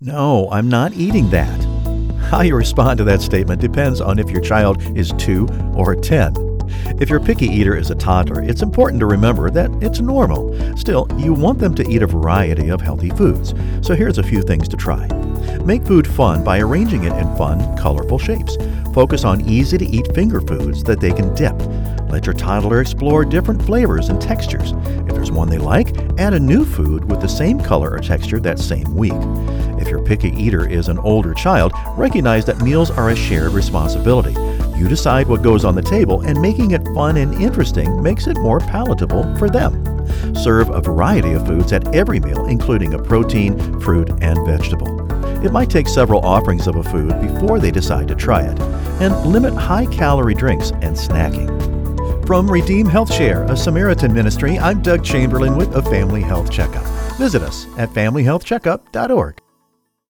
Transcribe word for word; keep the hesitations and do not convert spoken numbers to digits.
No, I'm not eating that. How you respond to that statement depends on if your child is two or ten. If your picky eater is a toddler, it's important to remember that it's normal. Still, you want them to eat a variety of healthy foods. So here's a few things to try. Make food fun by arranging it in fun, colorful shapes. Focus on easy-to-eat finger foods that they can dip. Let your toddler explore different flavors and textures. If there's one they like, add a new food with the same color or texture that same week. If your picky eater is an older child, recognize that meals are a shared responsibility. You decide what goes on the table, and making it fun and interesting makes it more palatable for them. Serve a variety of foods at every meal, including a protein, fruit, and vegetable. It might take several offerings of a food before they decide to try it. And limit high-calorie drinks and snacking. From Redeem Health Share, a Samaritan ministry, I'm Doug Chamberlain with a Family Health Checkup. Visit us at family health checkup dot org.